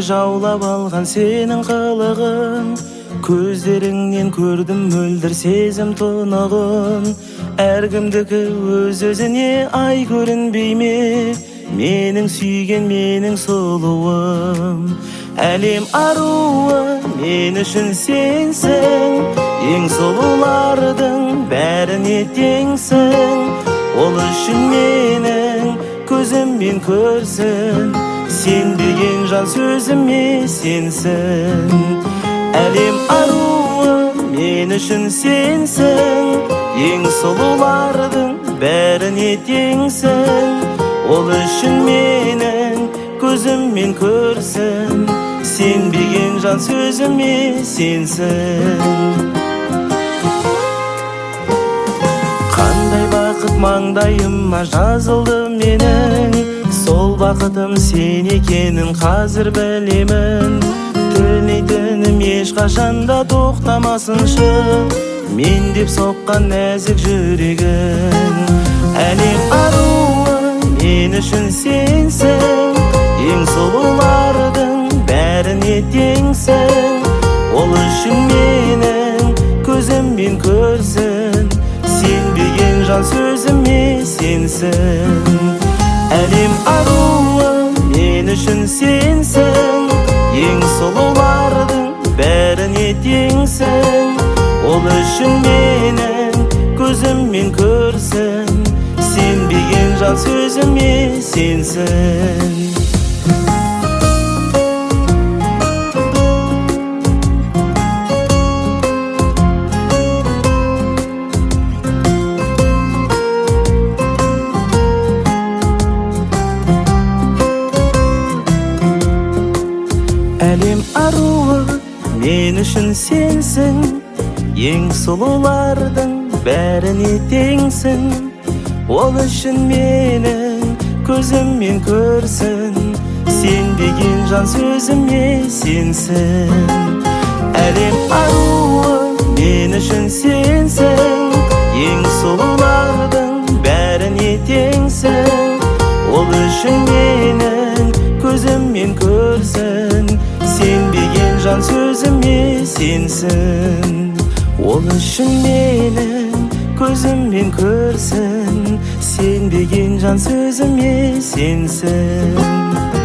жаулап алған сенің қылығың, көздеріңнен көрдім мөлдір сезім тұнығын. Әркімдікі өз-өзіне ай көрінбей ме, менің сүйген менің сұлуым. Әлем аруы мен үшін сенсің, ең сұлулардың бәріне теңсің. Ол үшін менің көзіммен көрсін, сенбеген жан сөзіме сенсін. Әлем аруы мен үшін сенсің, ең сұлулардың бәріне теңсің. Ол үшін менің көзіммен көрсін, сенбеген жан сөзіме сенсін. Қандай бақыт маңдайыма жазылды менің, сол бақытым сен екенін қазір білемін. Тілейтінім ешқашанда тоқтамасыншы, мен деп соққан нәзік жүрегін. Әлем аруы мен үшін сенсің, ең сұлулардың бәріне теңсің. Ол үшін менің көзіммен көрсін, сенбеген жан сөзіме сенсін. Әлем аруы мен үшін сенсің, ең сұлулардың бәріне теңсің. Ол үшін менің көзіммен көрсін, сенбеген жан сөзіме сенсін. Әлем аруы мен үшін сенсің, ең сұлулардың бәріне теңсің. Ол үшін менің көзіммен көрсін, сенбеген жан сөзіме сенсін. Әлем аруы мен үшін сенсің, ең сұлулардың бәріне теңсің. Ол үшін менің көзіммен көрсін, сенбеген жан сөзіме сенсін. Ол үшін менің көзіммен көрсін, сенбеген жан сөзіме сенсін.